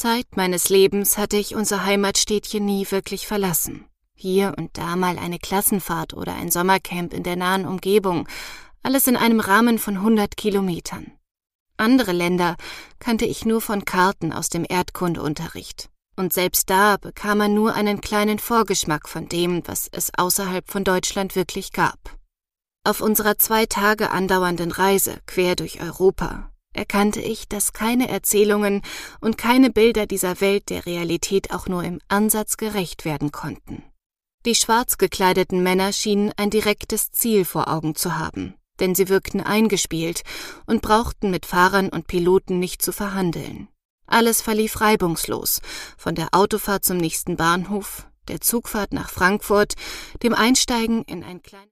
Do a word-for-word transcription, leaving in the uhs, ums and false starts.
Zeit meines Lebens hatte ich unser Heimatstädtchen nie wirklich verlassen. Hier und da mal eine Klassenfahrt oder ein Sommercamp in der nahen Umgebung, alles in einem Rahmen von hundert Kilometern. Andere Länder kannte ich nur von Karten aus dem Erdkundeunterricht. Und selbst da bekam man nur einen kleinen Vorgeschmack von dem, was es außerhalb von Deutschland wirklich gab. Auf unserer zwei Tage andauernden Reise quer durch Europa erkannte ich, dass keine Erzählungen und keine Bilder dieser Welt der Realität auch nur im Ansatz gerecht werden konnten. Die schwarz gekleideten Männer schienen ein direktes Ziel vor Augen zu haben, denn sie wirkten eingespielt und brauchten mit Fahrern und Piloten nicht zu verhandeln. Alles verlief reibungslos, von der Autofahrt zum nächsten Bahnhof, der Zugfahrt nach Frankfurt, dem Einsteigen in ein kleines